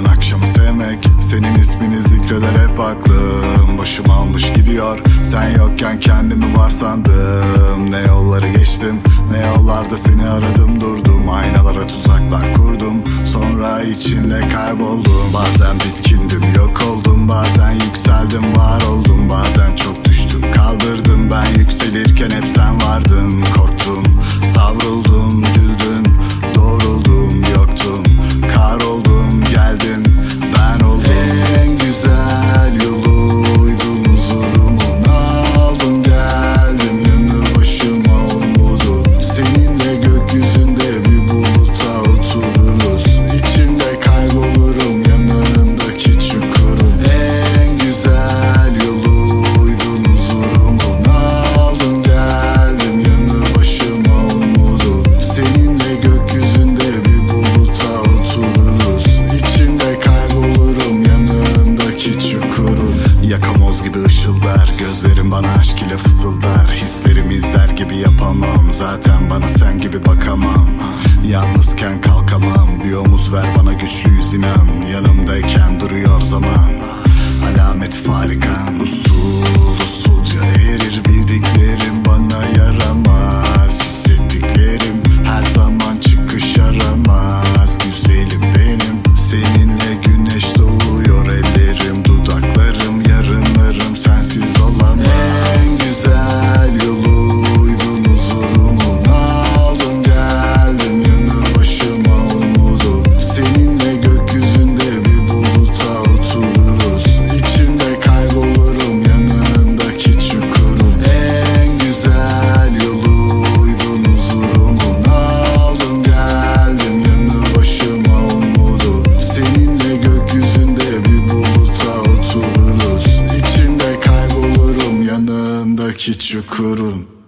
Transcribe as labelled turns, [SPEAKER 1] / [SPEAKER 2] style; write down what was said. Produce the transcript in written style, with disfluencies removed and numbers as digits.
[SPEAKER 1] Yarın akşamı sevmek, senin ismini zikreder hep aklım. Başım almış gidiyor, sen yokken kendimi var sandım. Ne yolları geçtim, ne yollarda seni aradım durdum. Aynalara tuzaklar kurdum, sonra içinde kayboldum. Bazen bitkindim, yok oldum, bazen yükseldim, var oldum. Bazen çok düştüm, kaldırdım, ben yükselirken hep sen vardın. Korktum, savruldum, güldün, doğruldum, yoktum, kar oldum, geldin, ben oldum. En güzel yoluydun, huzurumun aldım, geldim, yanı başıma umudu. Seninle gökyüzünde bir buluta otururuz. İçinde kaybolurum, yanındaki çukurun. En güzel yoluydun, huzurumun aldım, geldim, yanı başıma umudu. Seninle gökyüzünde bir buluta otururuz. İçinde kaybolurum, yanındaki çukurun. Yakamoz gibi ışıldar, gözlerim bana aşk ile fısıldar. Hislerimi izler gibi yapamam, zaten bana sen gibi bakamam. Yalnızken kalkamam, bir omuz ver bana, güçlüyüz inan. Yanımdayken duruyor zaman, alameti farikan. Usul usulca erir, bildiklerim bana yaramaz. Hissettiklerim her zaman çıkış aramaz. Güzelim benim, seninle güneş doğuyor. Ellerim, dudaklarım, yarınlarım sensiz olamaz. En güzel yoluydun, huzurumun aldım, geldim, yanı başıma umudu. Seninle gökyüzünde bir buluta otururuz. İçinde kaybolurum, yanındaki çukurun. En güzel yoluydun, huzurumun aldım, geldim, yanı başıma umudu. Seninle gökyüzünde bir buluta otururuz. İçinde kaybolurum, yanındaki çukurun.